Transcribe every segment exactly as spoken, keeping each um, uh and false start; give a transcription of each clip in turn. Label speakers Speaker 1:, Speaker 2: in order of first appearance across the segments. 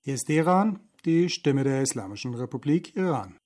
Speaker 1: Hier ist Iran, die Stimme der Islamischen Republik Iran.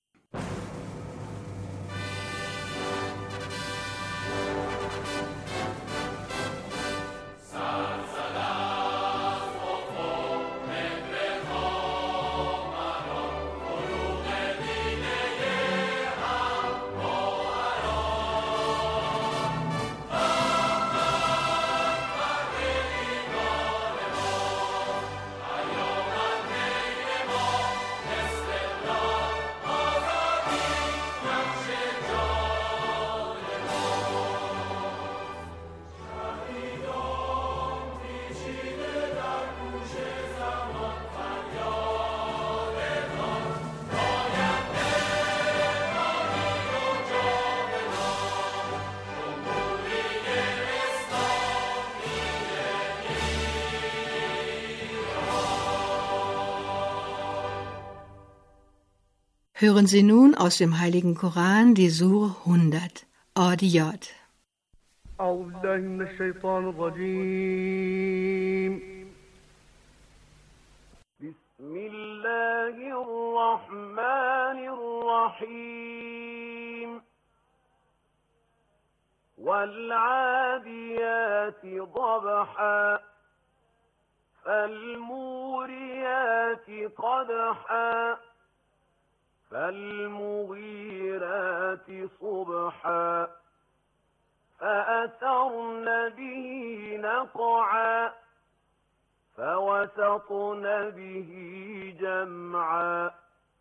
Speaker 2: Hören Sie nun aus dem Heiligen Koran die Sure hundert, Adiyat.
Speaker 3: أعوذ بالله من الشيطان الرجيم بسم الله الرحمن الرحيم والعاديات ضبحا فالموريات قدحا فالمغيرات صبحا فأثرن به نقعا فوسطن به جمعا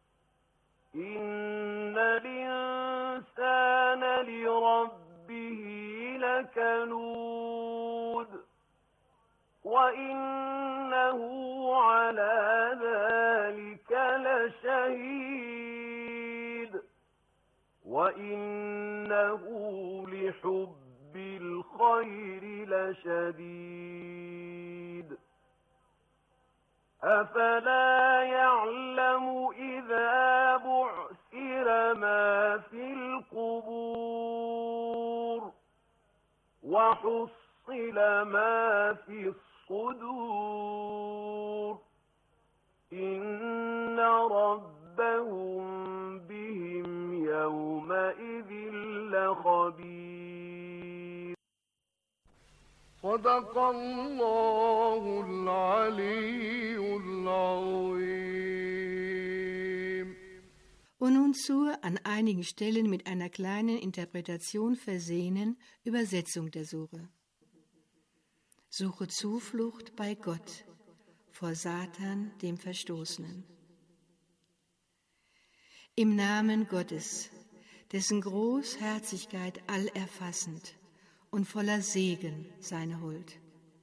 Speaker 3: إن الإنسان لربه لكنود وإنه على ذلك لشهيد وإنه لحب الخير لشديد أفلا يعلم إذا بعثر ما في القبور وحصل ما في الصدور إن ربهم بهم يومئذ لخبير صدق الله العلي العظيم.
Speaker 2: Und nun zur an einigen Stellen mit einer kleinen Interpretation versehenen Übersetzung der Sure. Suche Zuflucht bei Gott vor Satan, dem Verstoßenen. Im Namen Gottes, dessen Großherzigkeit allerfassend und voller Segen seine Huld.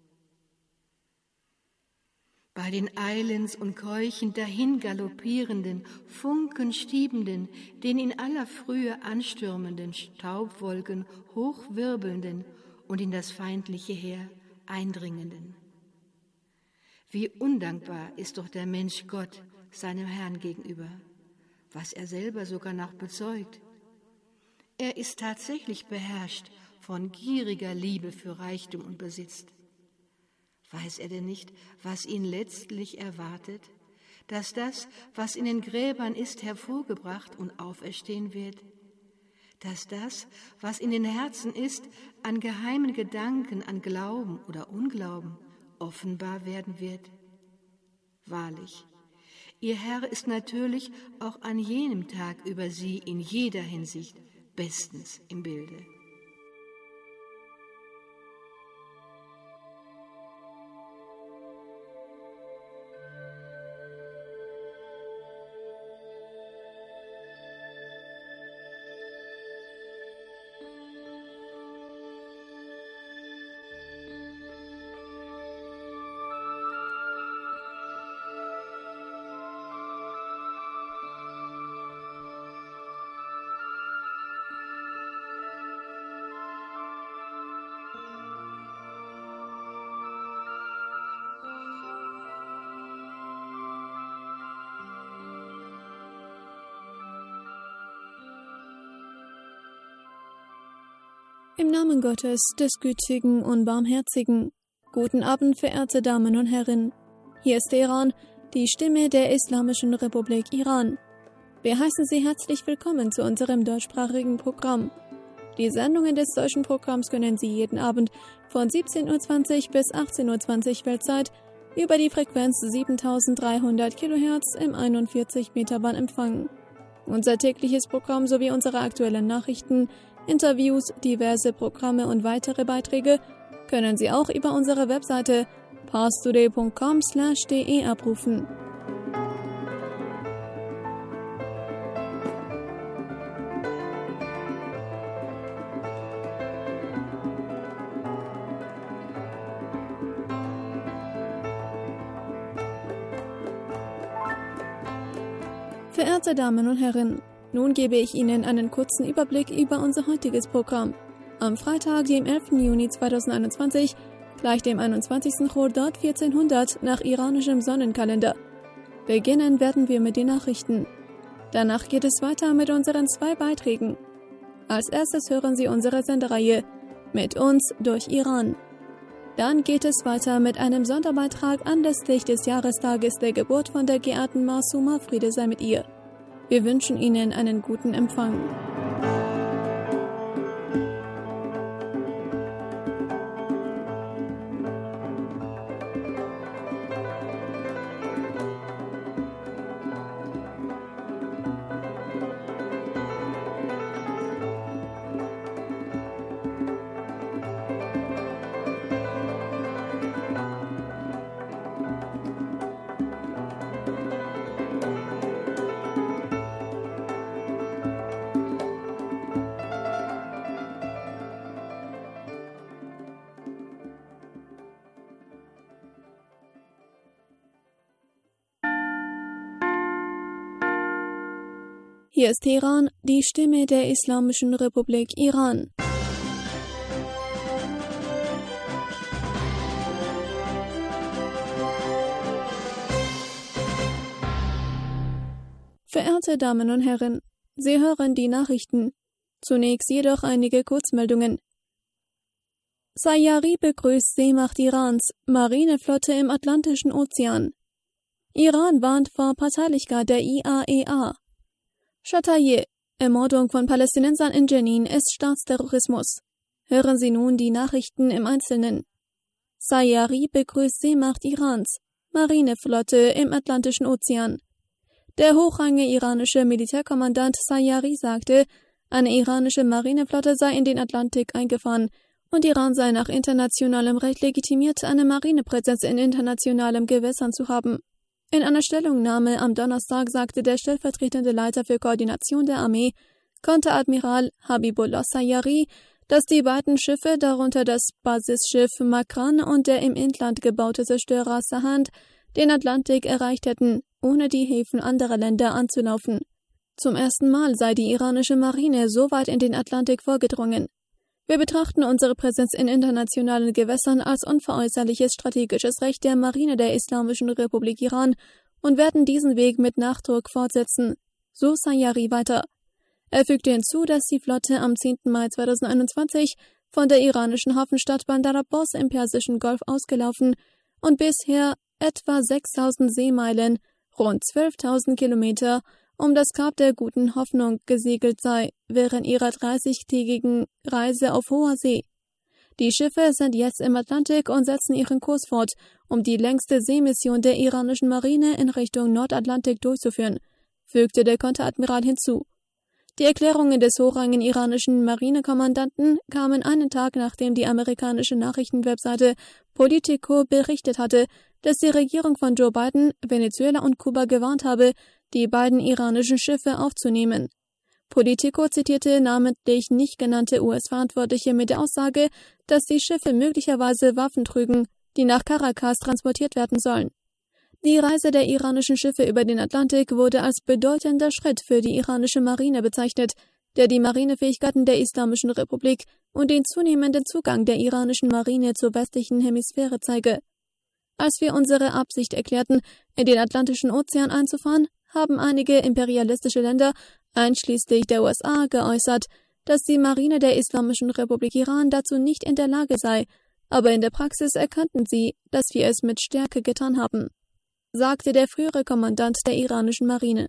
Speaker 2: Bei den eilends und keuchend dahin galoppierenden, funkenstiebenden, den in aller Frühe anstürmenden Staubwolken hochwirbelnden und in das feindliche Heer eindringenden. Wie undankbar ist doch der Mensch Gott seinem Herrn gegenüber, was er selber sogar noch bezeugt. Er ist tatsächlich beherrscht von gieriger Liebe für Reichtum und Besitz. Weiß er denn nicht, was ihn letztlich erwartet, dass das, was in den Gräbern ist, hervorgebracht und auferstehen wird, dass das, was in den Herzen ist, an geheimen Gedanken, an Glauben oder Unglauben, offenbar werden wird? Wahrlich, ihr Herr ist natürlich auch an jenem Tag über sie in jeder Hinsicht bestens im Bilde.
Speaker 4: Im Namen Gottes, des Gütigen und Barmherzigen. Guten Abend, verehrte Damen und Herren. Hier ist Iran, die Stimme der Islamischen Republik Iran. Wir heißen Sie herzlich willkommen zu unserem deutschsprachigen Programm. Die Sendungen des deutschen Programms können Sie jeden Abend von siebzehn Uhr zwanzig bis achtzehn Uhr zwanzig Weltzeit über die Frequenz siebentausenddreihundert Kilohertz im einundvierzig Meter Band empfangen. Unser tägliches Programm sowie unsere aktuellen Nachrichten, Interviews, diverse Programme und weitere Beiträge können Sie auch über unsere Webseite parstoday punkt com slash de abrufen. Verehrte Damen und Herren, nun gebe ich Ihnen einen kurzen Überblick über unser heutiges Programm. Am Freitag, dem elften Juni zweitausendeinundzwanzig, gleich dem einundzwanzigsten Chordad vierzehnhundert nach iranischem Sonnenkalender. Beginnen werden wir mit den Nachrichten. Danach geht es weiter mit unseren zwei Beiträgen. Als erstes hören Sie unsere Sendereihe Mit uns durch Iran. Dann geht es weiter mit einem Sonderbeitrag anlässlich des Jahrestages der Geburt von der geehrten Masuma, Friede sei mit ihr. Wir wünschen Ihnen einen guten Empfang. Hier ist Teheran, die Stimme der Islamischen Republik Iran. Verehrte Damen und Herren, Sie hören die Nachrichten. Zunächst jedoch einige Kurzmeldungen. Sayari begrüßt Seemacht Irans, Marineflotte im Atlantischen Ozean. Iran warnt vor Parteilichkeit der I A E A. Chataye, Ermordung von Palästinensern in Jenin ist Staatsterrorismus. Hören Sie nun die Nachrichten im Einzelnen. Sayari begrüßt Seemacht Irans, Marineflotte im Atlantischen Ozean. Der hochrangige iranische Militärkommandant Sayari sagte, eine iranische Marineflotte sei in den Atlantik eingefahren und Iran sei nach internationalem Recht legitimiert, eine Marinepräsenz in internationalen Gewässern zu haben. In einer Stellungnahme am Donnerstag sagte der stellvertretende Leiter für Koordination der Armee, Konteradmiral Habibullah Sayari, dass die beiden Schiffe, darunter das Basisschiff Makran und der im Inland gebaute Zerstörer Sahand, den Atlantik erreicht hätten, ohne die Häfen anderer Länder anzulaufen. Zum ersten Mal sei die iranische Marine so weit in den Atlantik vorgedrungen. Wir betrachten unsere Präsenz in internationalen Gewässern als unveräußerliches strategisches Recht der Marine der Islamischen Republik Iran und werden diesen Weg mit Nachdruck fortsetzen, so Sayari weiter. Er fügte hinzu, dass die Flotte am zehnten Mai zweitausendeinundzwanzig von der iranischen Hafenstadt Bandar Abbas im Persischen Golf ausgelaufen und bisher etwa sechstausend Seemeilen, rund zwölftausend Kilometer, um das Kap der Guten Hoffnung gesegelt sei, während ihrer dreißigtägigen Reise auf hoher See. Die Schiffe sind jetzt im Atlantik und setzen ihren Kurs fort, um die längste Seemission der iranischen Marine in Richtung Nordatlantik durchzuführen, fügte der Konteradmiral hinzu. Die Erklärungen des hochrangigen iranischen Marinekommandanten kamen einen Tag, nachdem die amerikanische Nachrichtenwebseite Politico berichtet hatte, dass die Regierung von Joe Biden Venezuela und Kuba gewarnt habe, die beiden iranischen Schiffe aufzunehmen. Politico zitierte namentlich nicht genannte U S-Verantwortliche mit der Aussage, dass die Schiffe möglicherweise Waffen trügen, die nach Caracas transportiert werden sollen. Die Reise der iranischen Schiffe über den Atlantik wurde als bedeutender Schritt für die iranische Marine bezeichnet, der die Marinefähigkeiten der Islamischen Republik und den zunehmenden Zugang der iranischen Marine zur westlichen Hemisphäre zeige. Als wir unsere Absicht erklärten, in den Atlantischen Ozean einzufahren, haben einige imperialistische Länder, einschließlich der U S A, geäußert, dass die Marine der Islamischen Republik Iran dazu nicht in der Lage sei, aber in der Praxis erkannten sie, dass wir es mit Stärke getan haben. sagte der frühere Kommandant der iranischen Marine.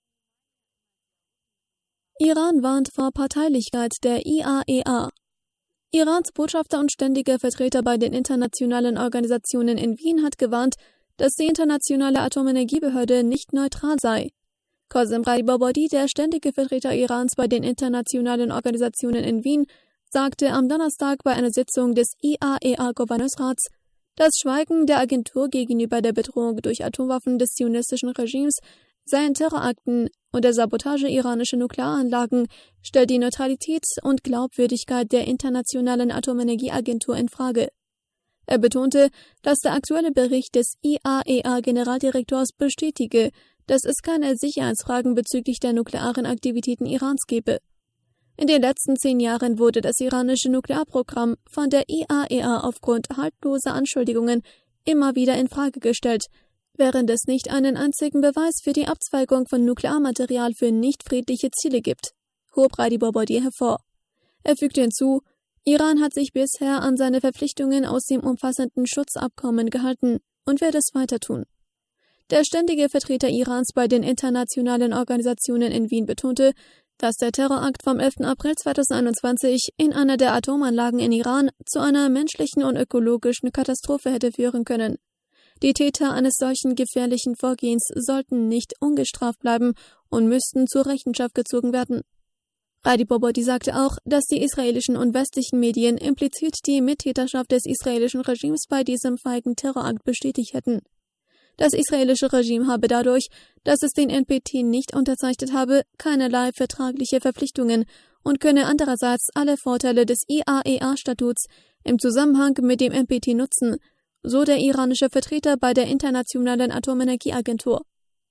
Speaker 4: Iran warnt vor Parteilichkeit der I A E A. Irans Botschafter und ständiger Vertreter bei den internationalen Organisationen in Wien hat gewarnt, dass die internationale Atomenergiebehörde nicht neutral sei. Qasem Radibabadi, der ständige Vertreter Irans bei den internationalen Organisationen in Wien, sagte am Donnerstag bei einer Sitzung des I A E A-Gouverneursrats, das Schweigen der Agentur gegenüber der Bedrohung durch Atomwaffen des zionistischen Regimes seien Terrorakten und der Sabotage iranischer Nuklearanlagen stellt die Neutralität und Glaubwürdigkeit der Internationalen Atomenergieagentur in Frage. Er betonte, dass der aktuelle Bericht des I A E A-Generaldirektors bestätige, dass es keine Sicherheitsfragen bezüglich der nuklearen Aktivitäten Irans gebe. In den letzten zehn Jahren wurde das iranische Nuklearprogramm von der I A E A aufgrund haltloser Anschuldigungen immer wieder in Frage gestellt, während es nicht einen einzigen Beweis für die Abzweigung von Nuklearmaterial für nicht friedliche Ziele gibt, hob Radibabadi hervor. Er fügte hinzu, Iran hat sich bisher an seine Verpflichtungen aus dem umfassenden Schutzabkommen gehalten und wird es weiter tun. Der ständige Vertreter Irans bei den internationalen Organisationen in Wien betonte, dass der Terrorakt vom elften April zweitausendeinundzwanzig in einer der Atomanlagen in Iran zu einer menschlichen und ökologischen Katastrophe hätte führen können. Die Täter eines solchen gefährlichen Vorgehens sollten nicht ungestraft bleiben und müssten zur Rechenschaft gezogen werden. Radibabadi sagte auch, dass die israelischen und westlichen Medien implizit die Mittäterschaft des israelischen Regimes bei diesem feigen Terrorakt bestätigt hätten. Das israelische Regime habe dadurch, dass es den N P T nicht unterzeichnet habe, keinerlei vertragliche Verpflichtungen und könne andererseits alle Vorteile des I A E A-Statuts im Zusammenhang mit dem N P T nutzen, so der iranische Vertreter bei der Internationalen Atomenergieagentur.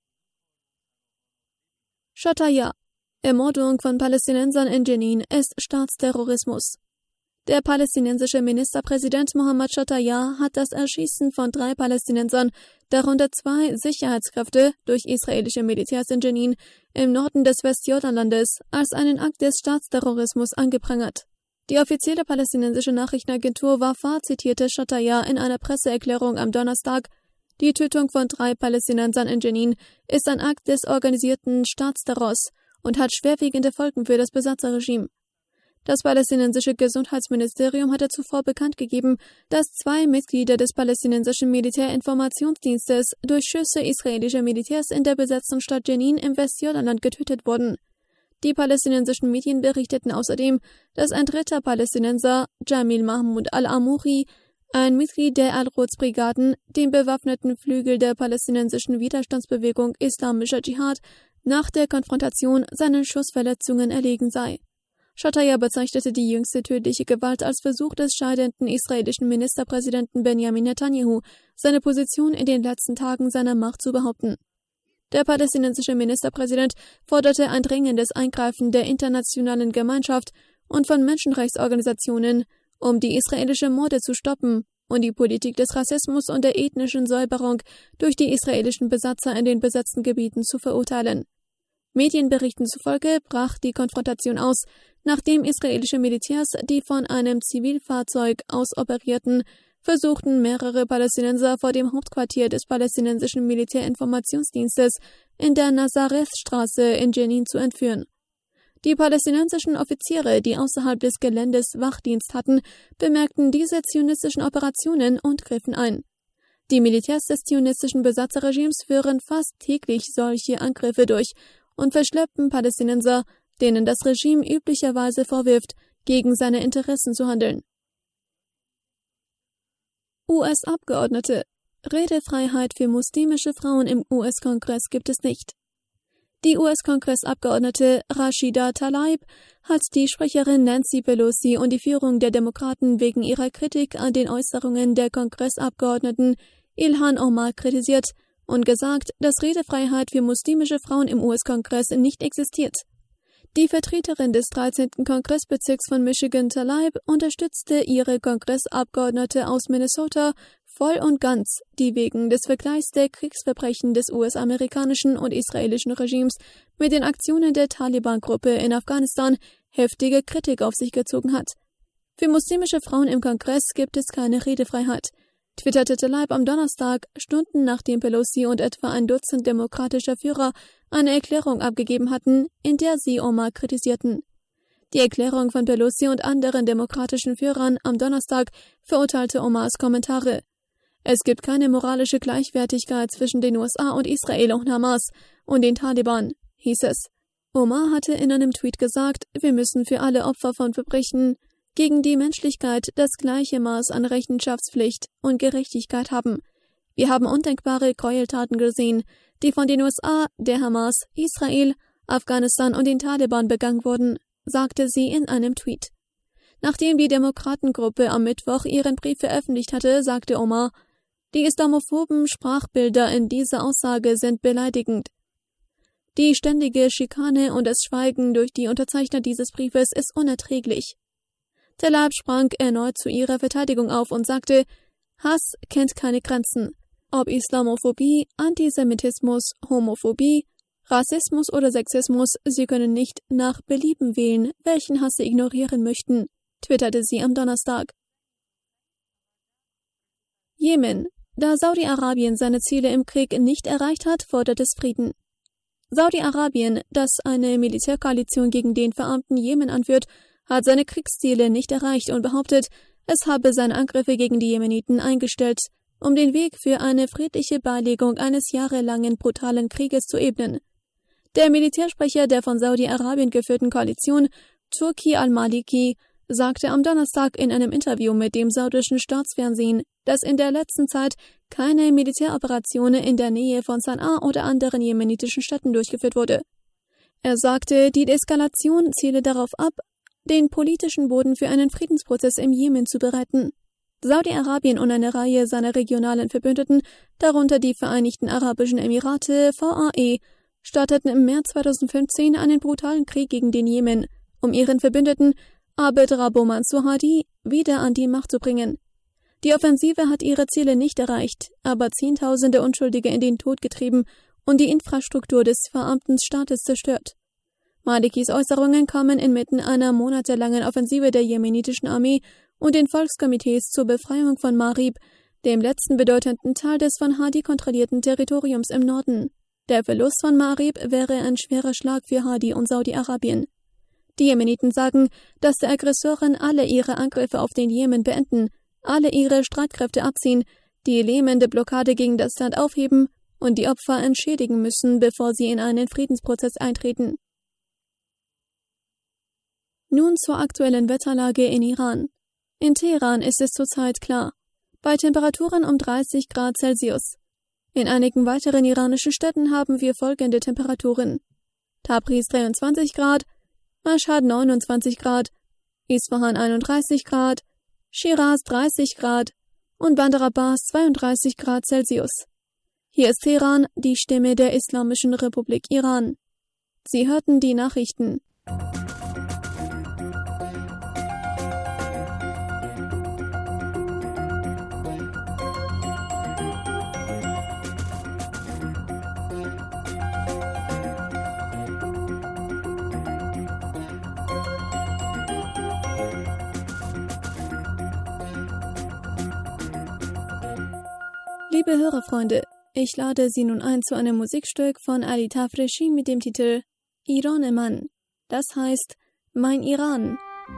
Speaker 4: Shataya: Ermordung von Palästinensern in Jenin ist Staatsterrorismus. Der palästinensische Ministerpräsident Mohammad Shataya hat das Erschießen von drei Palästinensern, darunter zwei Sicherheitskräfte, durch israelische Militärs in Jenin im Norden des Westjordanlandes als einen Akt des Staatsterrorismus angeprangert. Die offizielle palästinensische Nachrichtenagentur Wafa zitierte Shataya in einer Presseerklärung am Donnerstag: Die Tötung von drei Palästinensern in Jenin ist ein Akt des organisierten Staatsterrors und hat schwerwiegende Folgen für das Besatzerregime. Das palästinensische Gesundheitsministerium hatte zuvor bekannt gegeben, dass zwei Mitglieder des palästinensischen Militärinformationsdienstes durch Schüsse israelischer Militärs in der besetzten Stadt Jenin im Westjordanland getötet wurden. Die palästinensischen Medien berichteten außerdem, dass ein dritter Palästinenser, Jamil Mahmoud al-Amouri, ein Mitglied der Al-Quds-Brigaden, dem bewaffneten Flügel der palästinensischen Widerstandsbewegung Islamischer Dschihad, nach der Konfrontation seinen Schussverletzungen erlegen sei. Shataya bezeichnete die jüngste tödliche Gewalt als Versuch des scheidenden israelischen Ministerpräsidenten Benjamin Netanyahu, seine Position in den letzten Tagen seiner Macht zu behaupten. Der palästinensische Ministerpräsident forderte ein dringendes Eingreifen der internationalen Gemeinschaft und von Menschenrechtsorganisationen, um die israelische Morde zu stoppen und die Politik des Rassismus und der ethnischen Säuberung durch die israelischen Besatzer in den besetzten Gebieten zu verurteilen. Medienberichten zufolge brach die Konfrontation aus, nachdem israelische Militärs, die von einem Zivilfahrzeug aus operierten, versuchten, mehrere Palästinenser vor dem Hauptquartier des palästinensischen Militärinformationsdienstes in der Nazareth-Straße in Jenin zu entführen. Die palästinensischen Offiziere, die außerhalb des Geländes Wachdienst hatten, bemerkten diese zionistischen Operationen und griffen ein. Die Militärs des zionistischen Besatzerregimes führen fast täglich solche Angriffe durch und verschleppen Palästinenser, denen das Regime üblicherweise vorwirft, gegen seine Interessen zu handeln. U S-Abgeordnete: Redefreiheit für muslimische Frauen im U S-Kongress gibt es nicht. Die U S-Kongressabgeordnete Rashida Tlaib hat die Sprecherin Nancy Pelosi und die Führung der Demokraten wegen ihrer Kritik an den Äußerungen der Kongressabgeordneten Ilhan Omar kritisiert und gesagt, dass Redefreiheit für muslimische Frauen im U S-Kongress nicht existiert. Die Vertreterin des dreizehnten Kongressbezirks von Michigan, Tlaib, unterstützte ihre Kongressabgeordnete aus Minnesota voll und ganz, die wegen des Vergleichs der Kriegsverbrechen des U S-amerikanischen und israelischen Regimes mit den Aktionen der Taliban-Gruppe in Afghanistan heftige Kritik auf sich gezogen hat. Für muslimische Frauen im Kongress gibt es keine Redefreiheit. twitterte Tlaib am Donnerstag, Stunden nachdem Pelosi und etwa ein Dutzend demokratischer Führer eine Erklärung abgegeben hatten, in der sie Omar kritisierten. Die Erklärung von Pelosi und anderen demokratischen Führern am Donnerstag verurteilte Omars Kommentare. Es gibt keine moralische Gleichwertigkeit zwischen den U S A und Israel und Hamas und den Taliban, hieß es. Omar hatte in einem Tweet gesagt, wir müssen für alle Opfer von Verbrechen gegen die Menschlichkeit das gleiche Maß an Rechenschaftspflicht und Gerechtigkeit haben. Wir haben undenkbare Gräueltaten gesehen, die von den U S A, der Hamas, Israel, Afghanistan und den Taliban begangen wurden, sagte sie in einem Tweet. Nachdem die Demokratengruppe am Mittwoch ihren Brief veröffentlicht hatte, sagte Omar, die islamophoben Sprachbilder in dieser Aussage sind beleidigend. Die ständige Schikane und das Schweigen durch die Unterzeichner dieses Briefes ist unerträglich. Tlaib sprang erneut zu ihrer Verteidigung auf und sagte, Hass kennt keine Grenzen. Ob Islamophobie, Antisemitismus, Homophobie, Rassismus oder Sexismus, sie können nicht nach Belieben wählen, welchen Hass sie ignorieren möchten, twitterte sie am Donnerstag. Jemen. Da Saudi-Arabien seine Ziele im Krieg nicht erreicht hat, fordert es Frieden. Saudi-Arabien, das eine Militärkoalition gegen den verarmten Jemen anführt, hat seine Kriegsziele nicht erreicht und behauptet, es habe seine Angriffe gegen die Jemeniten eingestellt, um den Weg für eine friedliche Beilegung eines jahrelangen brutalen Krieges zu ebnen. Der Militärsprecher der von Saudi-Arabien geführten Koalition, Turki al-Maliki, sagte am Donnerstag in einem Interview mit dem saudischen Staatsfernsehen, dass in der letzten Zeit keine Militäroperation in der Nähe von Sanaa oder anderen jemenitischen Städten durchgeführt wurde. Er sagte, die Deeskalation ziele darauf ab, den politischen Boden für einen Friedensprozess im Jemen zu bereiten. Saudi-Arabien und eine Reihe seiner regionalen Verbündeten, darunter die Vereinigten Arabischen Emirate, V A E, starteten im März zweitausendfünfzehn einen brutalen Krieg gegen den Jemen, um ihren Verbündeten Abd Rabbo Mansur Hadi wieder an die Macht zu bringen. Die Offensive hat ihre Ziele nicht erreicht, aber Zehntausende Unschuldige in den Tod getrieben und die Infrastruktur des verarmten Staates zerstört. Malikis Äußerungen kamen inmitten einer monatelangen Offensive der jemenitischen Armee und den Volkskomitees zur Befreiung von Marib, dem letzten bedeutenden Teil des von Hadi kontrollierten Territoriums im Norden. Der Verlust von Marib wäre ein schwerer Schlag für Hadi und Saudi-Arabien. Die Jemeniten sagen, dass die Aggressoren alle ihre Angriffe auf den Jemen beenden, alle ihre Streitkräfte abziehen, die lähmende Blockade gegen das Land aufheben und die Opfer entschädigen müssen, bevor sie in einen Friedensprozess eintreten. Nun zur aktuellen Wetterlage in Iran. In Teheran ist es zurzeit klar, bei Temperaturen um dreißig Grad Celsius. In einigen weiteren iranischen Städten haben wir folgende Temperaturen: Tabriz dreiundzwanzig Grad, Mashhad neunundzwanzig Grad, Isfahan einunddreißig Grad, Shiraz dreißig Grad und Bandar Abbas zweiunddreißig Grad Celsius. Hier ist Teheran, die Stimme der Islamischen Republik Iran. Sie hörten die Nachrichten. Liebe Hörerfreunde, ich lade Sie nun ein zu einem Musikstück von Ali Tafreshi mit dem Titel Iran-e-Man. Das heißt, mein Iran.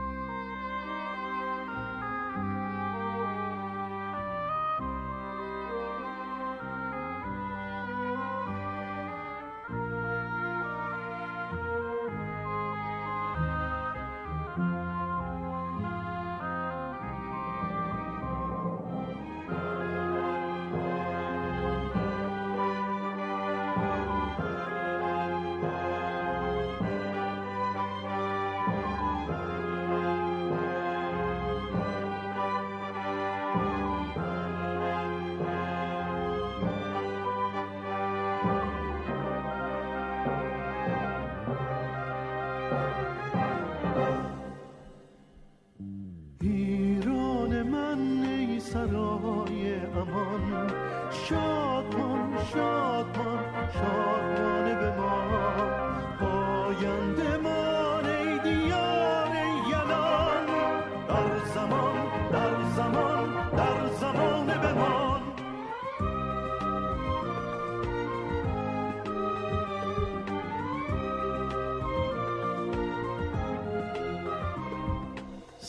Speaker 5: سرای امان شادمان شادمان شادمانه به ما پاینده مان ای دیار یلان در زمان در زمان در زمان به ما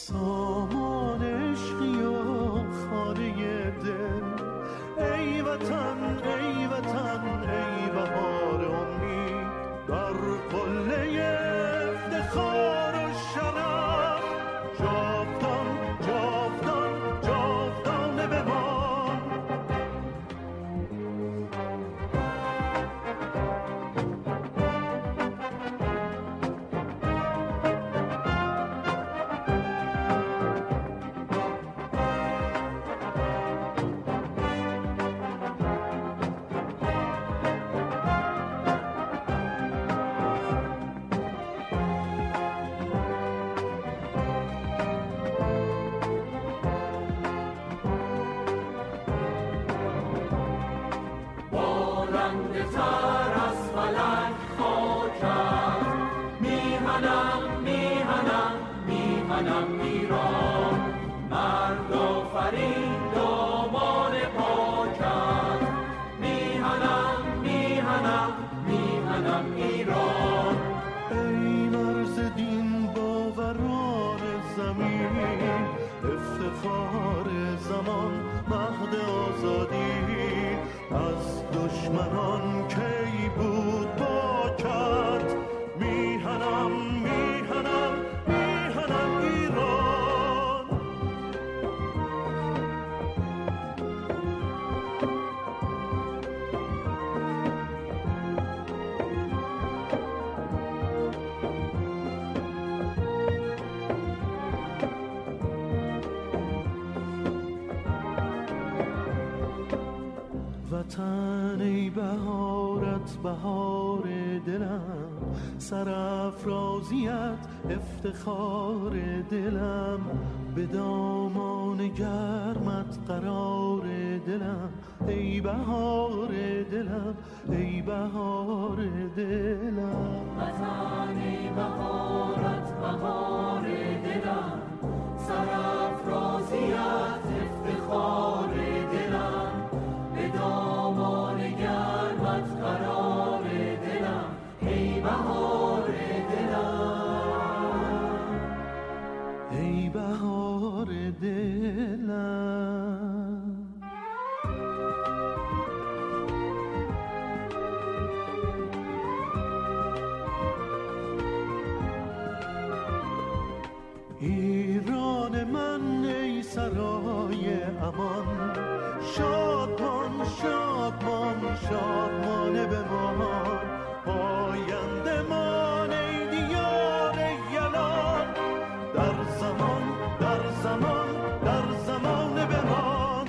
Speaker 5: سامان عشقی و خانه دل، ای وطن ای وطن ای بهار امید، بر قله افتخار و شرف جاودان جاودان جاودانه بمان. افتخار زمان مهد آزادی، از دشمنان کی بود با کرد، میهنم میهنم میهنم ایران. وطن ای بهارت بهار دلم، سرافرازیت افتخار دلم، به دامان گرمت قرار دلم، ای بهار دلم ای بهار دلم.
Speaker 6: وطن ای بهارت بهار دلم، سرافرازیت افتخار دلم، به دامان گرمت قرار دلم، ای بهار دلم
Speaker 5: ای بهار دلم. ایران من ای سرای امان، شادمان شادمان شادمانه بمان، پاینده مان ای دیار یلان، در زمان در زمان در زمان بمان.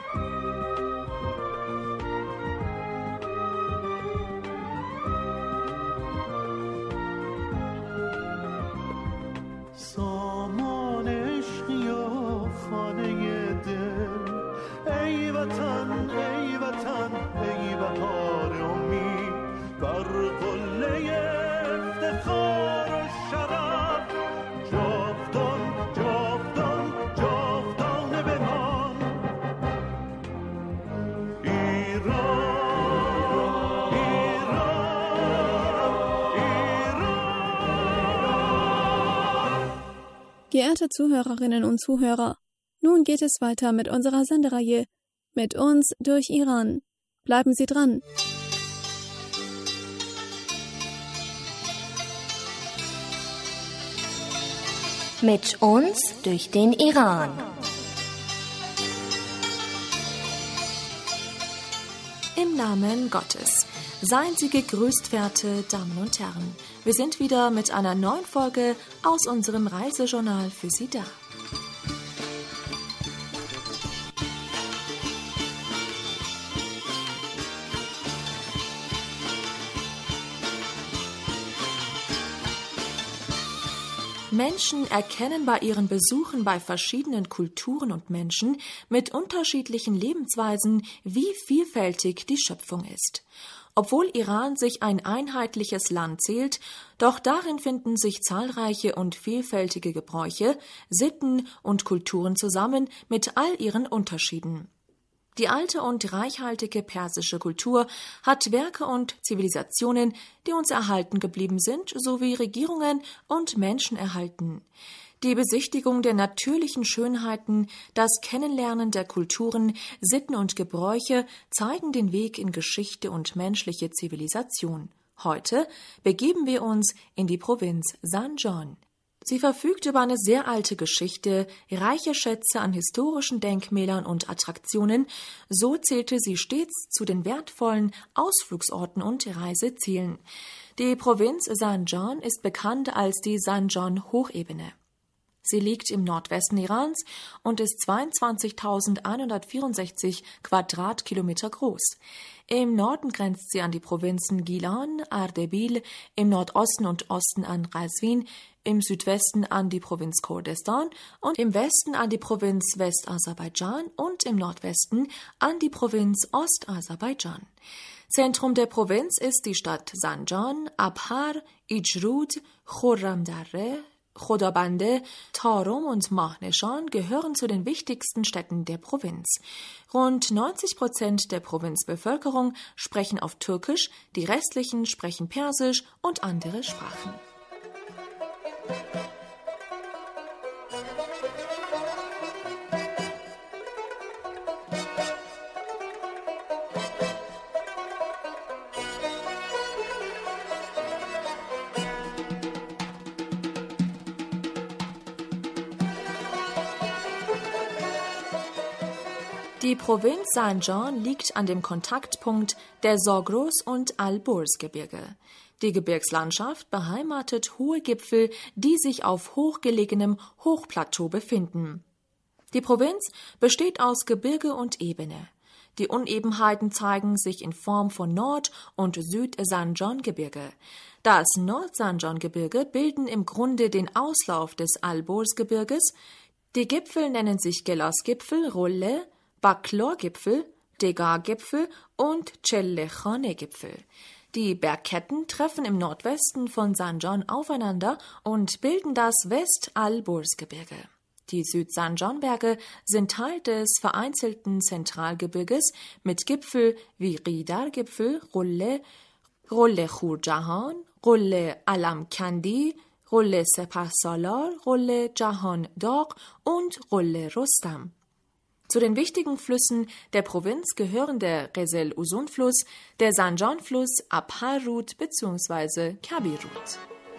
Speaker 5: سامان عشقی و خانه دل، ای وطن ای وطن ای بهار امید، بر قله افتخار و شرف جاودان جاودان جاودانه بمان. ایران ایران ایران.
Speaker 4: Geehrte Zuhörerinnen und Zuhörer, nun geht es weiter mit unserer Sendereihe Mit uns durch Iran. Bleiben Sie dran!
Speaker 7: Mit uns durch den Iran. Im Namen Gottes. Seien Sie gegrüßt, werte Damen und Herren. Wir sind wieder mit einer neuen Folge aus unserem Reisejournal für Sie da. Menschen erkennen bei ihren Besuchen bei verschiedenen Kulturen und Menschen mit unterschiedlichen Lebensweisen, wie vielfältig die Schöpfung ist. Obwohl Iran sich ein einheitliches Land zählt, doch darin finden sich zahlreiche und vielfältige Gebräuche, Sitten und Kulturen zusammen mit all ihren Unterschieden. Die alte und reichhaltige persische Kultur hat Werke und Zivilisationen, die uns erhalten geblieben sind, sowie Regierungen und Menschen erhalten. Die Besichtigung der natürlichen Schönheiten, das Kennenlernen der Kulturen, Sitten und Gebräuche zeigen den Weg in Geschichte und menschliche Zivilisation. Heute begeben wir uns in die Provinz San Juan. Sie verfügt über eine sehr alte Geschichte, reiche Schätze an historischen Denkmälern und Attraktionen, so zählte sie stets zu den wertvollen Ausflugsorten und Reisezielen. Die Provinz San Juan ist bekannt als die San Juan Hochebene. Sie liegt im Nordwesten Irans und ist zweiundzwanzigtausendeinhundertvierundsechzig Quadratkilometer groß. Im Norden grenzt sie an die Provinzen Gilan, Ardebil, im Nordosten und Osten an Qazvin, im Südwesten an die Provinz Kurdistan und im Westen an die Provinz Westaserbaidschan und im Nordwesten an die Provinz Ostaserbaidschan. Zentrum der Provinz ist die Stadt San Juan, Abhar, Ijrud, Khurramdarre, Khodabande, Tarom und Mahneshan gehören zu den wichtigsten Städten der Provinz. Rund neunzig Prozent der Provinzbevölkerung sprechen auf Türkisch, die restlichen sprechen Persisch und andere Sprachen. Die Provinz San Juan liegt an dem Kontaktpunkt der Zagros- und Alborz-Gebirge. Die Gebirgslandschaft beheimatet hohe Gipfel, die sich auf hochgelegenem Hochplateau befinden. Die Provinz besteht aus Gebirge und Ebene. Die Unebenheiten zeigen sich in Form von Nord- und Süd-San Juan-Gebirge. Das Nord-San Juan-Gebirge bilden im Grunde den Auslauf des Alborz-Gebirges. Die Gipfel nennen sich Gelas-Gipfel, Rolle, Baklor-Gipfel, Degar-Gipfel und Celle-Khane-Gipfel. Die Bergketten treffen im Nordwesten von San Juan aufeinander und bilden das West-Alborz-Gebirge. Die Süd-San Juan-Berge sind Teil des vereinzelten Zentralgebirges mit Gipfel wie Ridar-Gipfel, Rolle, Rolle Khur Jahan, Rolle Alam Kandi, Rolle Sepah Salar, Rolle Jahan Dagh und Rolle Rostam. Zu den wichtigen Flüssen der Provinz gehören der Rezel-Usun-Fluss, der San Juan-Fluss, Abhar-Rud bzw. Kabir-Rud.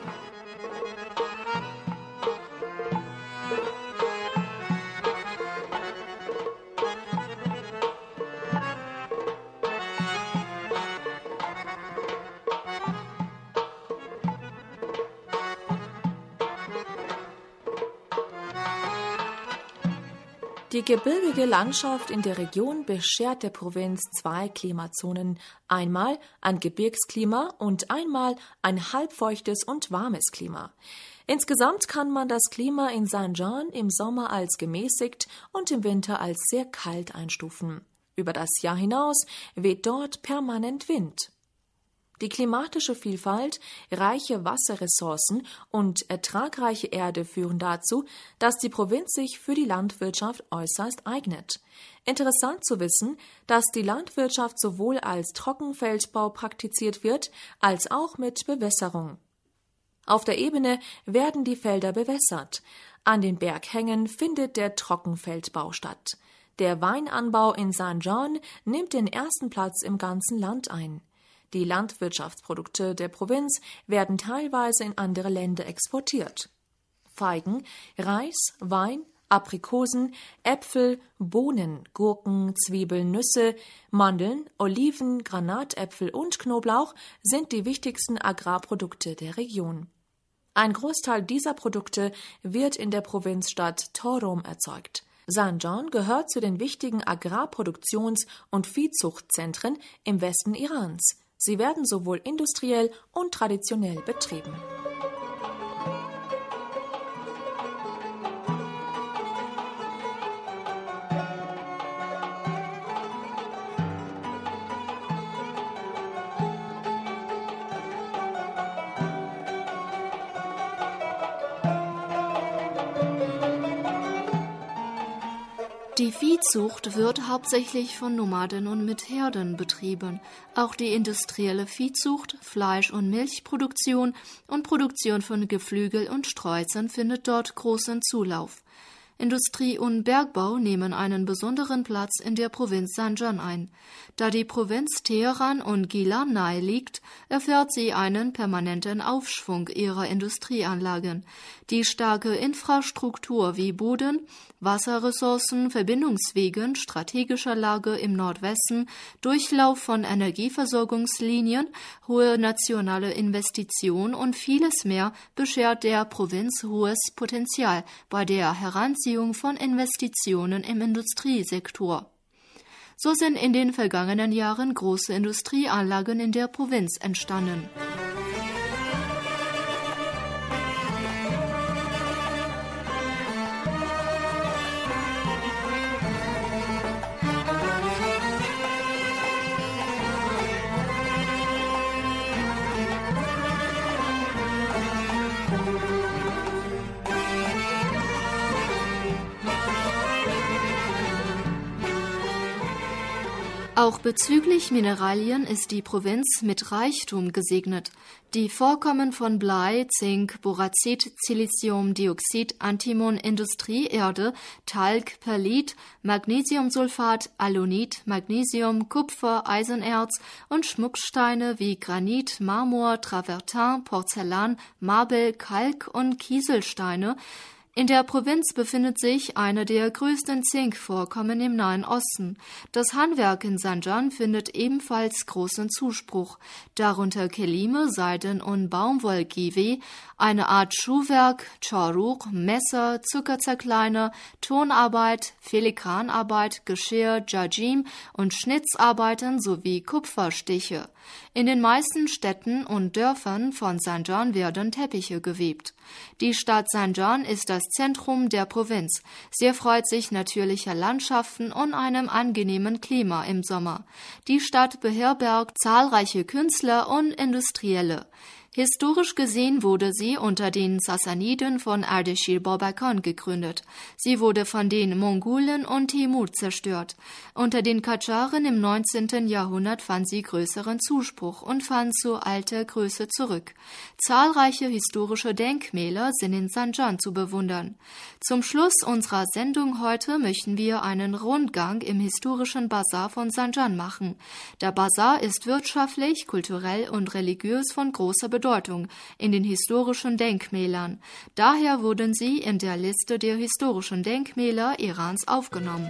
Speaker 7: Die gebirgige Landschaft in der Region beschert der Provinz zwei Klimazonen, einmal ein Gebirgsklima und einmal ein halbfeuchtes und warmes Klima. Insgesamt kann man das Klima in San Juan im Sommer als gemäßigt und im Winter als sehr kalt einstufen. Über das Jahr hinaus weht dort permanent Wind. Die klimatische Vielfalt, reiche Wasserressourcen und ertragreiche Erde führen dazu, dass die Provinz sich für die Landwirtschaft äußerst eignet. Interessant zu wissen, dass die Landwirtschaft sowohl als Trockenfeldbau praktiziert wird, als auch mit Bewässerung. Auf der Ebene werden die Felder bewässert. An den Berghängen findet der Trockenfeldbau statt. Der Weinanbau in San Juan nimmt den ersten Platz im ganzen Land ein. Die Landwirtschaftsprodukte der Provinz werden teilweise in andere Länder exportiert. Feigen, Reis, Wein, Aprikosen, Äpfel, Bohnen, Gurken, Zwiebeln, Nüsse, Mandeln, Oliven, Granatäpfel und Knoblauch sind die wichtigsten Agrarprodukte der Region. Ein Großteil dieser Produkte wird in der Provinzstadt Tarom erzeugt. San Juan gehört zu den wichtigen Agrarproduktions- und Viehzuchtzentren im Westen Irans. Sie werden sowohl industriell und traditionell betrieben.
Speaker 8: Die Viehzucht wird hauptsächlich von Nomaden und mit Herden betrieben. Auch die industrielle Viehzucht, Fleisch- und Milchproduktion und Produktion von Geflügel und Streuseln findet dort großen Zulauf. Industrie und Bergbau nehmen einen besonderen Platz in der Provinz Zanjan ein. Da die Provinz Teheran und Gilan nahe liegt, erfährt sie einen permanenten Aufschwung ihrer Industrieanlagen. Die starke Infrastruktur wie Boden, Wasserressourcen, Verbindungswegen, strategischer Lage im Nordwesten, Durchlauf von Energieversorgungslinien, hohe nationale Investition und vieles mehr beschert der Provinz hohes Potenzial bei der Heranziehung von Investitionen im Industriesektor. So sind in den vergangenen Jahren große Industrieanlagen in der Provinz entstanden. Auch bezüglich Mineralien ist die Provinz mit Reichtum gesegnet. Die Vorkommen von Blei, Zink, Borazit, Siliciumdioxid, Antimon, Industrieerde, Talg, Perlit, Magnesiumsulfat, Alunit, Magnesium, Kupfer, Eisenerz und Schmucksteine wie Granit, Marmor, Travertin, Porzellan, Marble, Kalk und Kieselsteine. In der Provinz befindet sich eine der größten Zinkvorkommen im Nahen Osten. Das Handwerk in Zanjan findet ebenfalls großen Zuspruch, darunter Kelime, Seiden- und Baumwollgiwe, eine Art Schuhwerk, Charuq, Messer, Zuckerzerkleiner, Tonarbeit, Filigranarbeit, Geschirr, Jajim und Schnitzarbeiten sowie Kupferstiche. In den meisten Städten und Dörfern von Zanjan werden Teppiche gewebt. Die Stadt Zanjan ist das Zentrum der Provinz. Sie erfreut sich natürlicher Landschaften und einem angenehmen Klima im Sommer. Die Stadt beherbergt zahlreiche Künstler und Industrielle. Historisch gesehen wurde sie unter den Sassaniden von Ardeshir Babakan gegründet. Sie wurde von den Mongolen und Timur zerstört. Unter den Kadscharen im neunzehnten Jahrhundert fand sie größeren Zuspruch und fand zu alter Größe zurück. Zahlreiche historische Denkmäler sind in Zanjan zu bewundern. Zum Schluss unserer Sendung heute möchten wir einen Rundgang im historischen Basar von Zanjan machen. Der Basar ist wirtschaftlich, kulturell und religiös von großer Bedeutung. Bedeutung in den historischen Denkmälern. Daher wurden sie in der Liste der historischen Denkmäler Irans aufgenommen.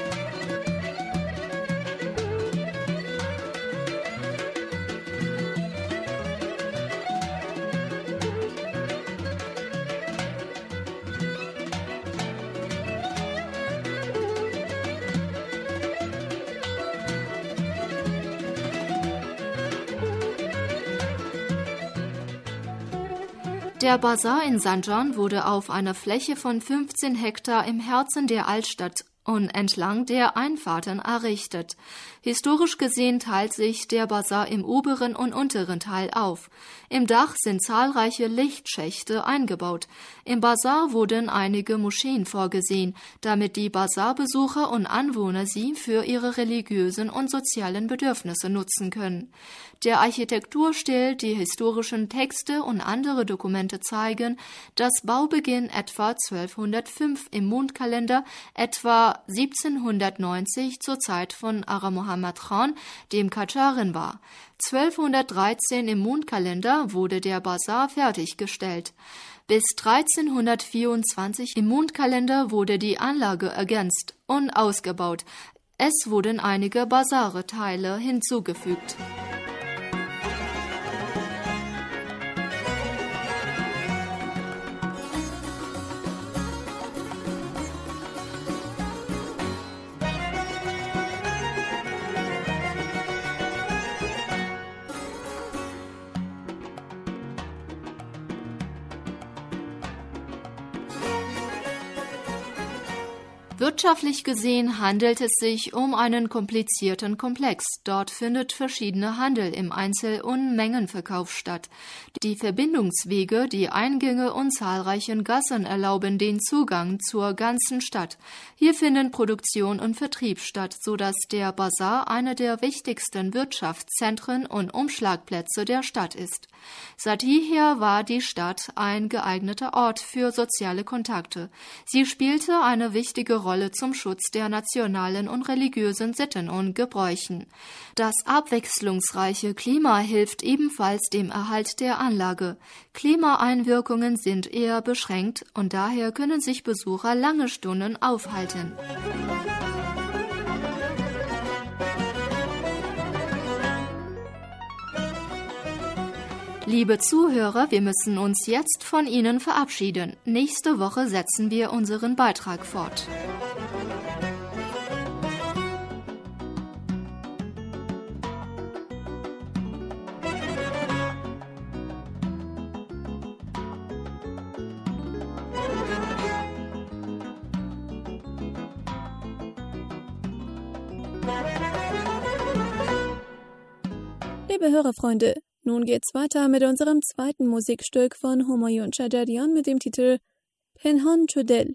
Speaker 8: Der Basar in Zanjan wurde auf einer Fläche von fünfzehn Hektar im Herzen der Altstadt und entlang der Einfahrten errichtet. Historisch gesehen teilt sich der Basar im oberen und unteren Teil auf. Im Dach sind zahlreiche Lichtschächte eingebaut. Im Basar wurden einige Moscheen vorgesehen, damit die Basarbesucher und Anwohner sie für ihre religiösen und sozialen Bedürfnisse nutzen können. Der Architekturstil, die historischen Texte und andere Dokumente zeigen, dass Baubeginn etwa zwölfhundertfünf im Mondkalender, etwa siebzehnhundertneunzig zur Zeit von Ara Muhammad Khan, dem Kadscharen war. zwölfhundertdreizehn im Mondkalender wurde der Basar fertiggestellt. Bis dreizehnhundertvierundzwanzig im Mondkalender wurde die Anlage ergänzt und ausgebaut. Es wurden einige Basare-Teile hinzugefügt. Wirtschaftlich gesehen handelt es sich um einen komplizierten Komplex. Dort findet verschiedener Handel im Einzel- und Mengenverkauf statt. Die Verbindungswege, die Eingänge und zahlreichen Gassen erlauben den Zugang zur ganzen Stadt. Hier finden Produktion und Vertrieb statt, sodass der Bazar einer der wichtigsten Wirtschaftszentren und Umschlagplätze der Stadt ist. Seit jeher war die Stadt ein geeigneter Ort für soziale Kontakte. Sie spielte eine wichtige Rolle zum Schutz der nationalen und religiösen Sitten und Gebräuchen. Das abwechslungsreiche Klima hilft ebenfalls dem Erhalt der Anlage. Klimaeinwirkungen sind eher beschränkt und daher können sich Besucher lange Stunden aufhalten. Liebe Zuhörer, wir müssen uns jetzt von Ihnen verabschieden. Nächste Woche setzen wir unseren Beitrag fort.
Speaker 4: Liebe Hörerfreunde, nun geht's weiter mit unserem zweiten Musikstück von Humayun Shajarian mit dem Titel Penhan Chudel.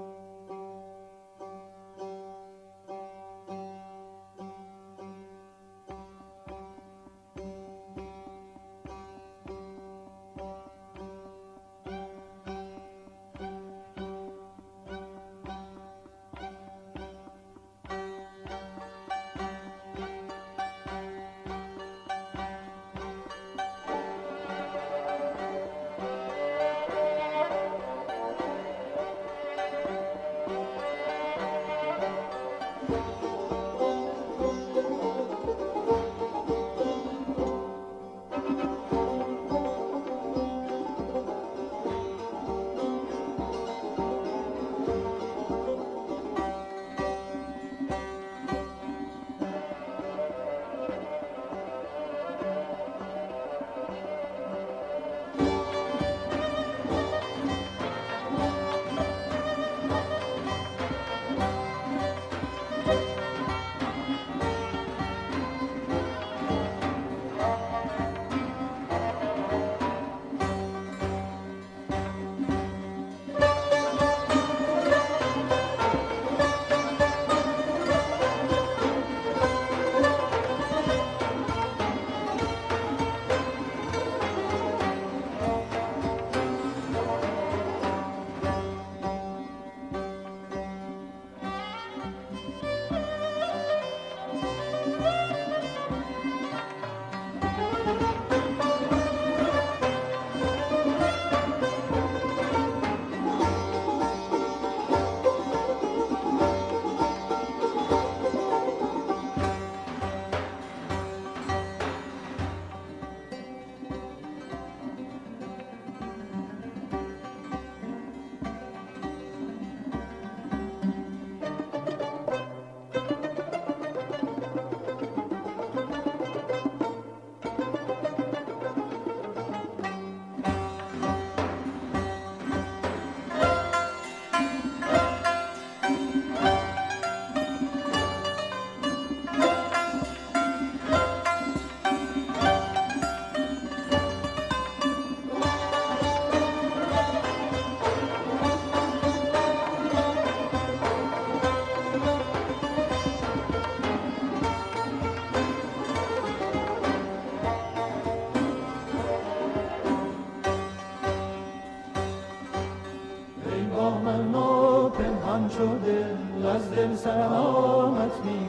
Speaker 5: شده از دل سلامت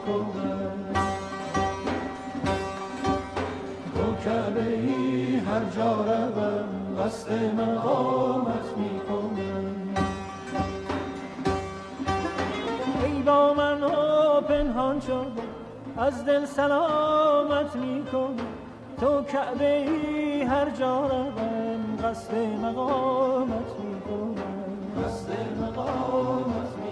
Speaker 5: میکنم تو کعبه ای هر جا روم قصد مقامت میکنم ای با من و پنهان شده از دل سلامت میکنم تو کعبه ای هر جا روم قصد مقامت میکنم قصد مقامت میکنم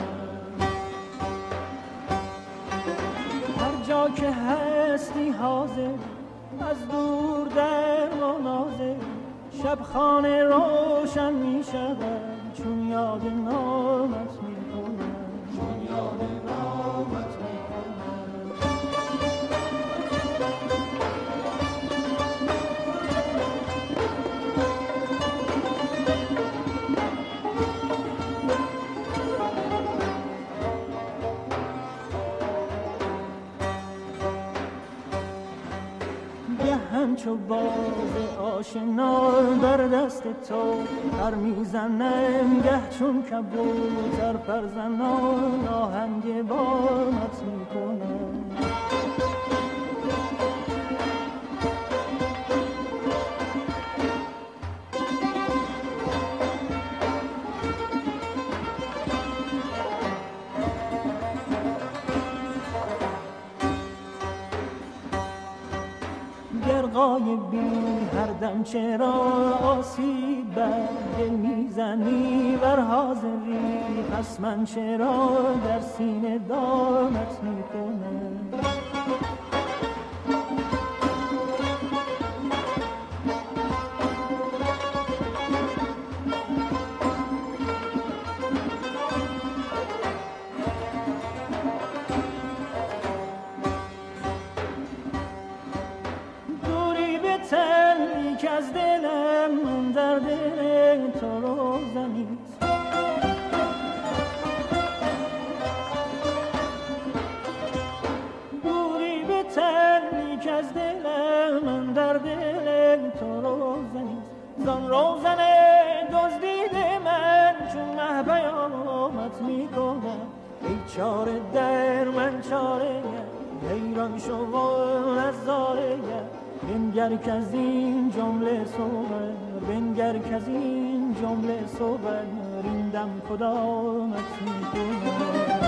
Speaker 5: هر جا که هستی حاضر از دور در مناظر شب خانه روشن می شود چون یاد نامت می کنم چو باز آشنا بر دست تو پر میزنم گه چون کبوتر پرزنان آهنگ بامت میکنم. غایبی هر دم چرا آسیب بر میزنی بر حاضری پس من چرا در سینه دامت میکنم. از دلم در دل تو روزنیست دوری به تنی که از دلم در دل تو روزنیست زان روزن دزدیده من چون مه بیامت میکنم. ای چاره در من چاره حیران شو و نظاره بنگر که از این جمله صور بنگر که از این جمله صور ریندم کدامت میکنم.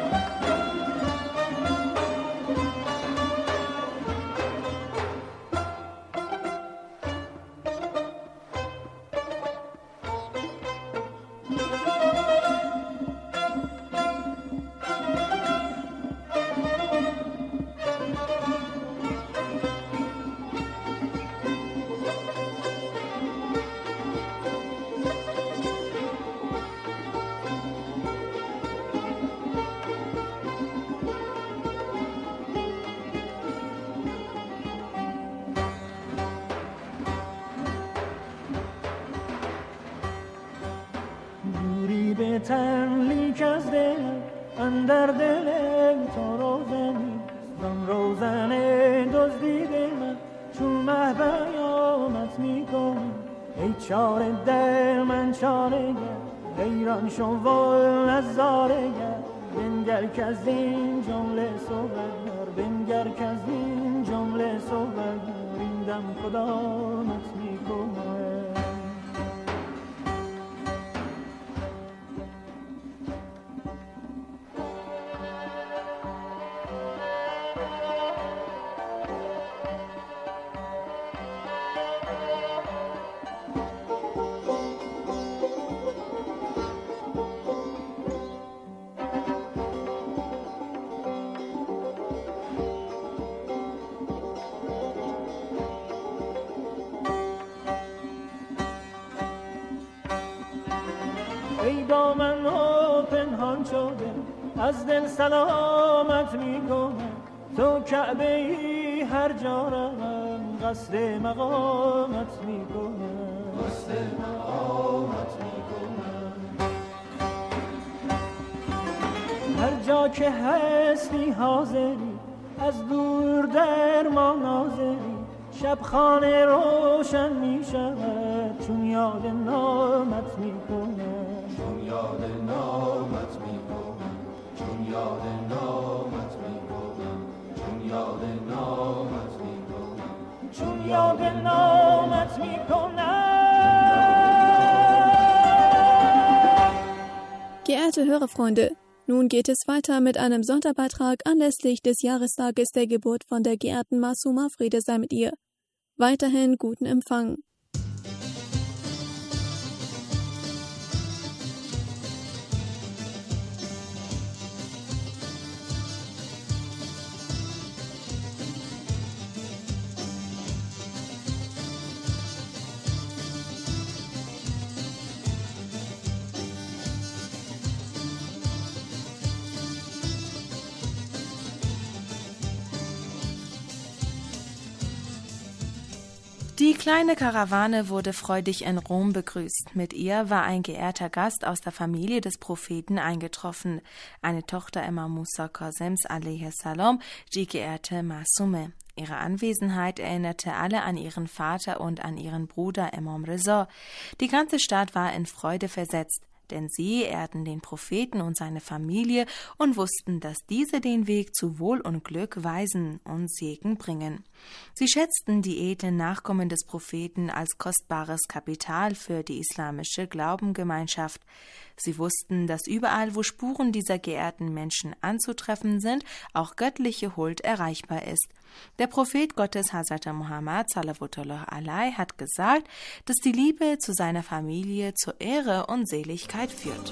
Speaker 5: به تنلیک از دل اندر دل تو روزنی زن روزن دزدیده من چون مه بیامت میکنم. ای چاره در من چاره گر حیران شو و نظاره گر بنگر که از این جمله صور بنگر که از این جمله صور ریندم کدامت میکنم. ای با من و پنهان شده از دل سلامت میکنم. تو کعبه ای هر جا روم قصد مقامت میکنم قصد مقامت میکنم. هر جا که هستی حاضری از دور در ما ناظری شب خانه روشن می شود چون یاد نامت می کنم
Speaker 6: چون یاد نامت می کنم چون یاد نامت می کنم چون یاد نامت می کنم
Speaker 5: چون یاد نامت می کنم.
Speaker 4: Geehrte Hörerfreunde, nun geht es weiter mit einem Sonderbeitrag anlässlich des Jahrestages der Geburt von der geehrten Masuma, Friede sei mit ihr. Weiterhin guten Empfang.
Speaker 7: Die kleine Karawane wurde freudig in Rom begrüßt. Mit ihr war ein geehrter Gast aus der Familie des Propheten eingetroffen, eine Tochter Imam Musa Kasems alaihi salam, die geehrte Masume.
Speaker 9: Ihre Anwesenheit erinnerte alle an ihren Vater und an ihren Bruder Imam Reza. Die ganze Stadt war in Freude versetzt, denn sie ehrten den Propheten und seine Familie und wussten, dass diese den Weg zu Wohl und Glück weisen und Segen bringen. Sie schätzten die edlen Nachkommen des Propheten als kostbares Kapital für die islamische Glaubengemeinschaft. Sie wussten, dass überall, wo Spuren dieser geehrten Menschen anzutreffen sind, auch göttliche Huld erreichbar ist. Der Prophet Gottes Hazrat Muhammad sallallahu alaihi hat gesagt, dass die Liebe zu seiner Familie zur Ehre und Seligkeit führt.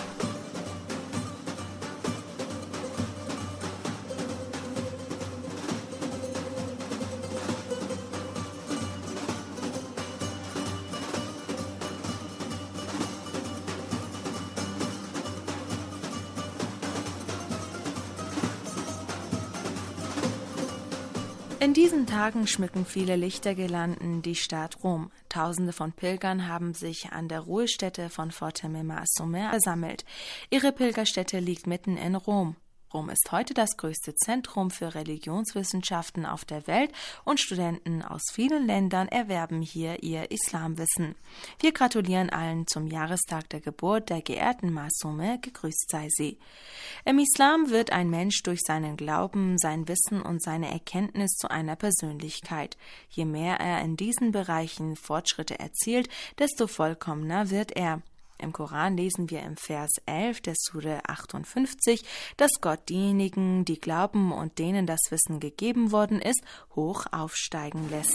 Speaker 9: In diesen Tagen schmücken viele Lichtergirlanden die Stadt Rom. Tausende von Pilgern haben sich an der Ruhestätte von Fatemeh Masumeh versammelt. Ihre Pilgerstätte liegt mitten in Rom. Rom ist heute das größte Zentrum für Religionswissenschaften auf der Welt und Studenten aus vielen Ländern erwerben hier ihr Islamwissen. Wir gratulieren allen zum Jahrestag der Geburt der geehrten Masumeh, gegrüßt sei sie. Im Islam wird ein Mensch durch seinen Glauben, sein Wissen und seine Erkenntnis zu einer Persönlichkeit. Je mehr er in diesen Bereichen Fortschritte erzielt, desto vollkommener wird er. Im Koran lesen wir im Vers elf der Sure achtundfünfzig, dass Gott diejenigen, die glauben und denen das Wissen gegeben worden ist, hoch aufsteigen lässt.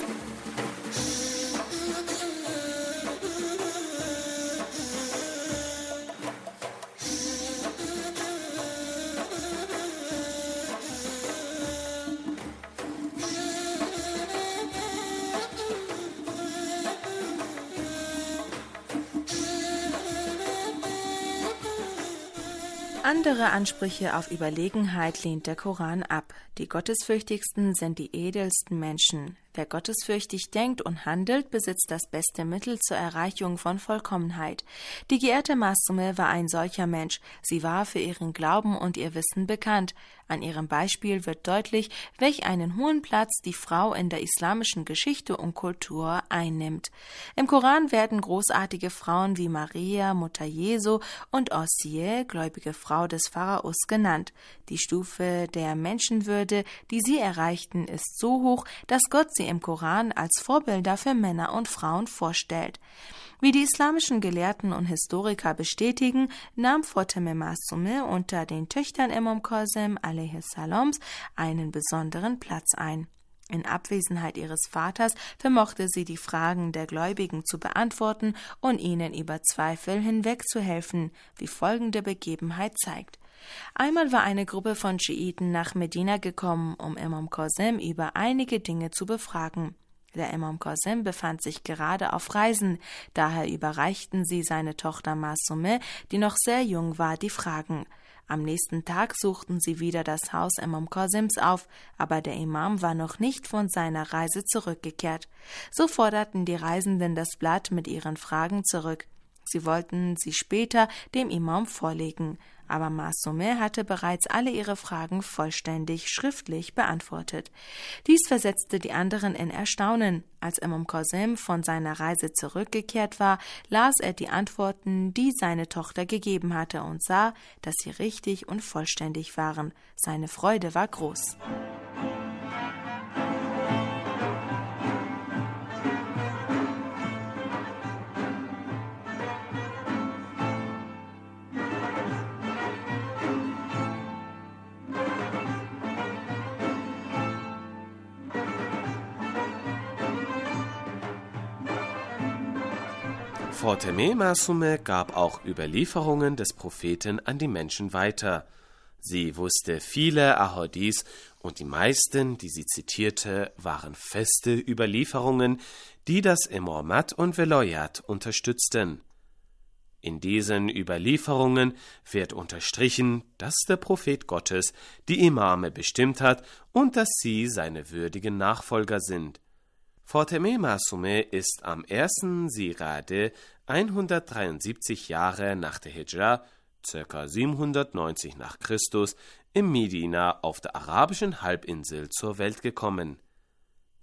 Speaker 9: Andere Ansprüche auf Überlegenheit lehnt der Koran ab. Die Gottesfürchtigsten sind die edelsten Menschen. Wer gottesfürchtig denkt und handelt, besitzt das beste Mittel zur Erreichung von Vollkommenheit. Die geehrte Masumeh war ein solcher Mensch. Sie war für ihren Glauben und ihr Wissen bekannt. An ihrem Beispiel wird deutlich, welch einen hohen Platz die Frau in der islamischen Geschichte und Kultur einnimmt. Im Koran werden großartige Frauen wie Maria, Mutter Jesu und Ossie, gläubige Frau des Pharaos, genannt. Die Stufe der Menschenwürde, die sie erreichten, ist so hoch, dass Gott sie im Koran als Vorbilder für Männer und Frauen vorstellt. Wie die islamischen Gelehrten und Historiker bestätigen, nahm Fatemeh Masumeh unter den Töchtern Imam Qasim alaihi salams einen besonderen Platz ein. In Abwesenheit ihres Vaters vermochte sie die Fragen der Gläubigen zu beantworten und ihnen über Zweifel hinwegzuhelfen, wie folgende Begebenheit zeigt. Einmal war eine Gruppe von Schiiten nach Medina gekommen, um Imam Qasim über einige Dinge zu befragen. Der Imam Qasim befand sich gerade auf Reisen, daher überreichten sie seine Tochter Masumeh, die noch sehr jung war, die Fragen. Am nächsten Tag suchten sie wieder das Haus Imam Qasims auf, aber der Imam war noch nicht von seiner Reise zurückgekehrt. So forderten die Reisenden das Blatt mit ihren Fragen zurück. Sie wollten sie später dem Imam vorlegen, aber Masumeh hatte bereits alle ihre Fragen vollständig schriftlich beantwortet. Dies versetzte die anderen in Erstaunen. Als Imam Qasim von seiner Reise zurückgekehrt war, las er die Antworten, die seine Tochter gegeben hatte, und sah, dass sie richtig und vollständig waren. Seine Freude war groß.
Speaker 10: Fatemeh Masumeh gab auch Überlieferungen des Propheten an die Menschen weiter. Sie wusste viele Ahadith und die meisten, die sie zitierte, waren feste Überlieferungen, die das Imamat und Velayat unterstützten. In diesen Überlieferungen wird unterstrichen, dass der Prophet Gottes die Imame bestimmt hat und dass sie seine würdigen Nachfolger sind. Fatemeh Masumeh ist am ersten Zilqa'de hundertdreiundsiebzig Jahre nach der Hijra, ca. siebenhundertneunzig nach Christus, in Medina auf der arabischen Halbinsel zur Welt gekommen.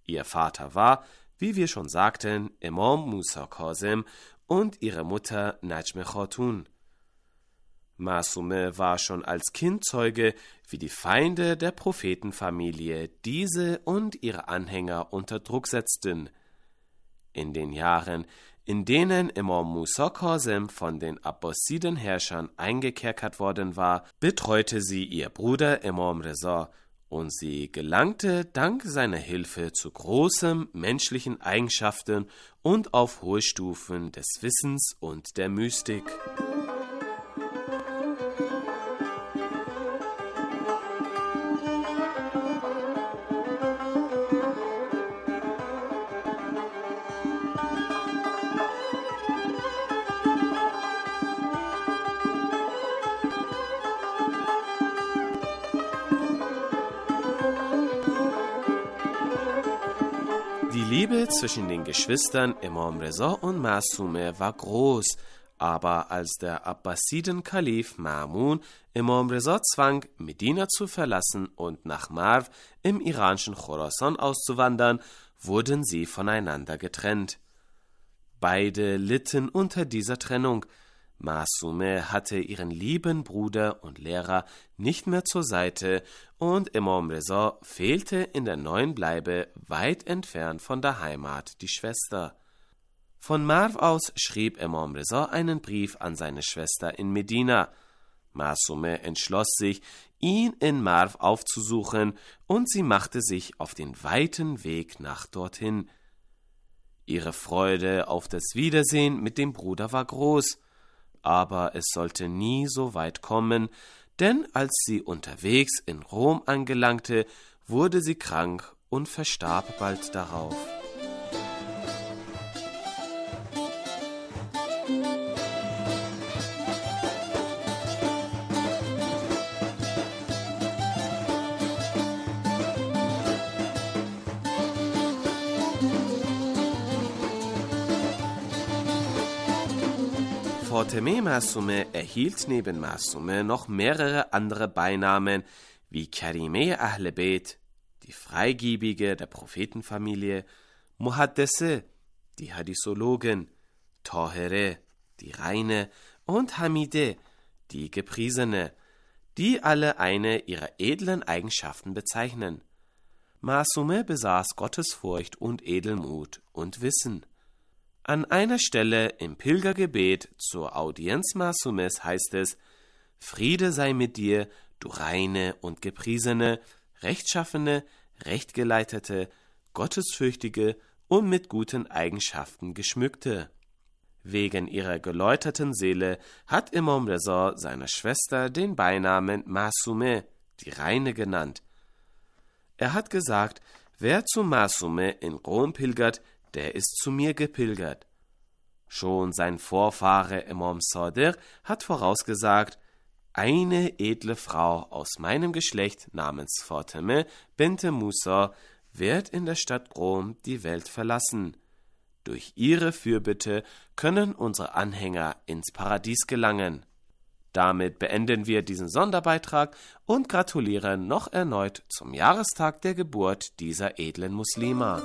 Speaker 10: Ihr Vater war, wie wir schon sagten, Imam Musa Kazim und ihre Mutter Najm Khatun. Ma'sume war schon als Kind Zeuge, wie die Feinde der Prophetenfamilie diese und ihre Anhänger unter Druck setzten. In den Jahren, in denen Imam Musa Kazim von den Abbasiden-Herrschern eingekerkert worden war, betreute sie ihr Bruder Imam Reza, und sie gelangte dank seiner Hilfe zu großen menschlichen Eigenschaften und auf hohe Stufen des Wissens und der Mystik. Die Liebe zwischen den Geschwistern Imam Reza und Ma'sume war groß, aber als der Abbasiden-Kalif Ma'mun Imam Reza zwang, Medina zu verlassen und nach Marw im iranischen Khorasan auszuwandern, wurden sie voneinander getrennt. Beide litten unter dieser Trennung. Ma'sume hatte ihren lieben Bruder und Lehrer nicht mehr zur Seite und Imam Reza fehlte in der neuen Bleibe weit entfernt von der Heimat die Schwester. Von Marw aus schrieb Imam Reza einen Brief an seine Schwester in Medina. Ma'sume entschloss sich, ihn in Marw aufzusuchen, und sie machte sich auf den weiten Weg nach dorthin. Ihre Freude auf das Wiedersehen mit dem Bruder war groß, aber es sollte nie so weit kommen, denn als sie unterwegs in Rom angelangte, wurde sie krank und verstarb bald darauf. Fatemeh Ma'sume erhielt neben Ma'sume noch mehrere andere Beinamen wie Karimeh Ahl Beit, die Freigebige der Prophetenfamilie, Muhaddese, die Hadithologin, Tahere, die Reine, und Hamide, die Gepriesene, die alle eine ihrer edlen Eigenschaften bezeichnen. Ma'sume besaß Gottesfurcht und Edelmut und Wissen. An einer Stelle im Pilgergebet zur Audienz Ma'sumes heißt es: Friede sei mit dir, du reine und gepriesene, rechtschaffene, rechtgeleitete, gottesfürchtige und mit guten Eigenschaften geschmückte. Wegen ihrer geläuterten Seele hat Imam Reza seiner Schwester den Beinamen Ma'sume, die Reine, genannt. Er hat gesagt, wer zu Ma'sume in Rom pilgert, der ist zu mir gepilgert. Schon sein Vorfahre Imam Sadiq hat vorausgesagt, eine edle Frau aus meinem Geschlecht namens Fatemeh bint Musa wird in der Stadt Rom die Welt verlassen. Durch ihre Fürbitte können unsere Anhänger ins Paradies gelangen. Damit beenden wir diesen Sonderbeitrag und gratulieren noch erneut zum Jahrestag der Geburt dieser edlen Muslima.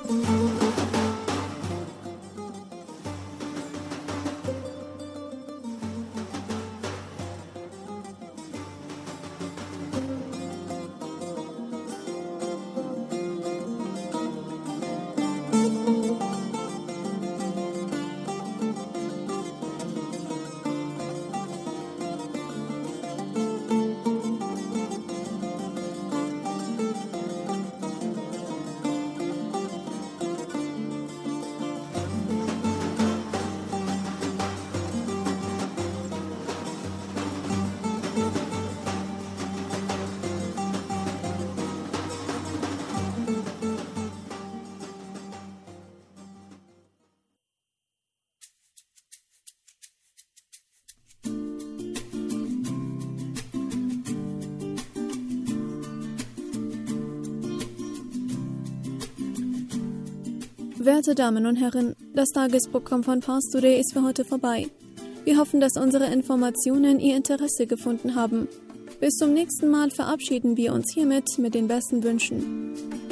Speaker 4: Werte Damen und Herren, das Tagesprogramm von Pars Today ist für heute vorbei. Wir hoffen, dass unsere Informationen Ihr Interesse gefunden haben. Bis zum nächsten Mal verabschieden wir uns hiermit mit den besten Wünschen.